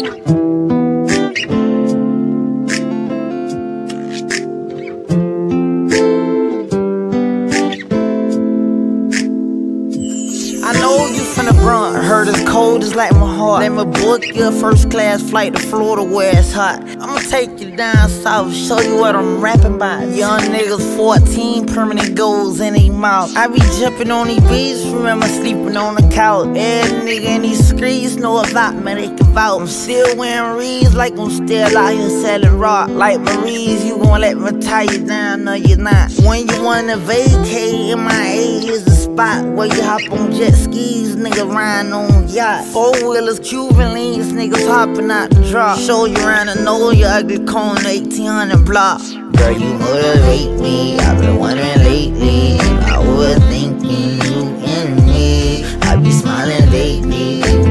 I know you from the Bronx, heard it's cold just like my heart. Let me book your first class flight to Florida where it's hot. I'ma take you down south, show you what I'm rapping about. Young niggas 14, permanent goals in their mouth. I be jumping on these beats, remember sleeping on the couch. Every nigga in these streets know about me, they can vouch. I'm still wearing reeds like I'm still out here selling rock. Like Marie's, you gon' let me tie you down, no you're not. When you wanna vacate, MIA is the spot where you hop on jet skis, nigga riding on yachts. Four-wheelers, Cuban links, niggas hopping out the drop. Show you around and know your ugly cone, 1800 block. Girl, you motivate me, I've been wondering lately if I would think